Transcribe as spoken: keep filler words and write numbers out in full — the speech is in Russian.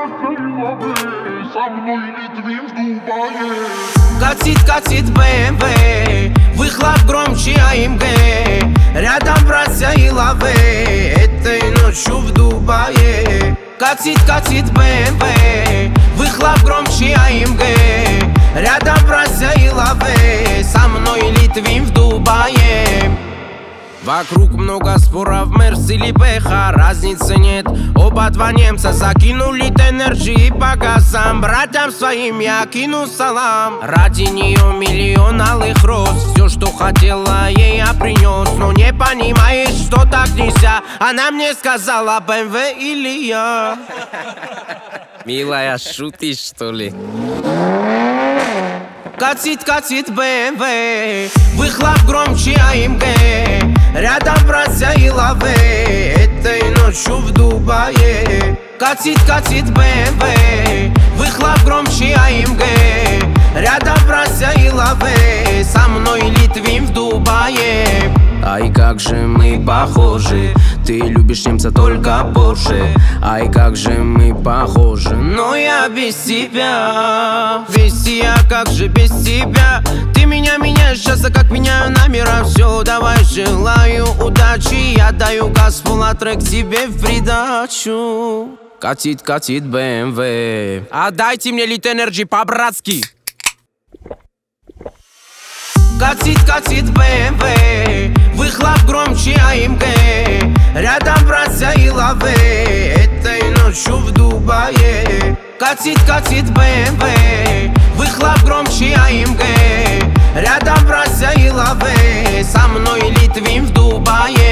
Со мной Литвин в Дубае. Катит, катит бэ эм вэ, выхлоп громче а эм гэ. Рядом братья и лавы, этой ночью в Дубае. Катит, катит бэ эм вэ, выхлоп громче а эм гэ. Рядом братья и лавы, со мной Литвин в Дубае. Вокруг много споров, Мерс или Бэха, разницы нет. Оба два немца закинули энергии по газам. Братьям своим я кину салам. Ради нее миллион алых роз. Все, что хотела, ей я принес. Но не понимаешь, что так нельзя. Она мне сказала, бэ эм вэ или я. Милая, шутишь, что ли? Катит, катит бэ эм вэ, выхлоп громче а эм гэ. Рядом братья и лавы, этой ночью в Дубае. Катит, катит бэ эм вэ, выхлоп громче а эм гэ. Рядом братья и лавы, со мной Литвин в Дубае. Ай, как же мы похожи, ты любишь немца только Порше. Ай, как же мы похожи, но я без тебя. Без тебя, как же без тебя? Ты меня меняешь сейчас, а как меняю номера. Все, давай, желаю удачи. Я даю газ, фулла трек тебе в придачу. Катит, катит бэ эм вэ. Отдайте мне Lit Energy по-братски. Катит, катит бэ эм вэ, выхлоп громче а эм гэ. Рядом братья и лавы, этой ночью в Дубае. Катит, катит бэ эм вэ, выхлоп громче а эм гэ. Рядом братья и лавы, со мной Литвин в Дубае.